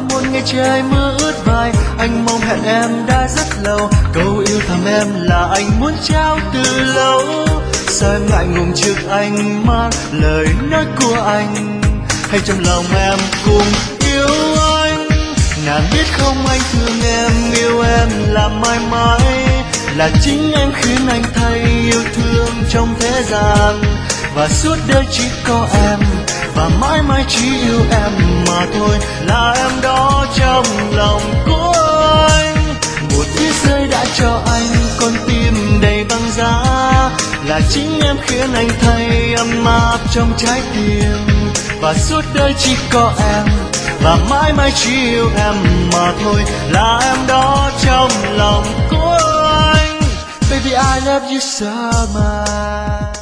một ngày trời mưa ướt vai, anh mong hẹn em đã rất lâu. Câu yêu thầm em là anh muốn trao từ lâu. Sao em ngại ngùng trước anh mang lời nói của anh, hay trong lòng em cùng yêu anh? Nàng biết không, anh thương em, yêu em là mãi mãi, là chính em khiến anh thấy yêu thương trong thế gian. Và suốt đời chỉ có em, và mãi mãi chỉ yêu em mà thôi, là em đó trong lòng của anh. Một tuyết rơi đã cho anh con tim đầy băng giá, là chính em khiến anh thấy ấm áp trong trái tim. Và suốt đời chỉ có em, và mãi mãi chỉ yêu em mà thôi, là em đó trong lòng của anh. Baby I love you so much.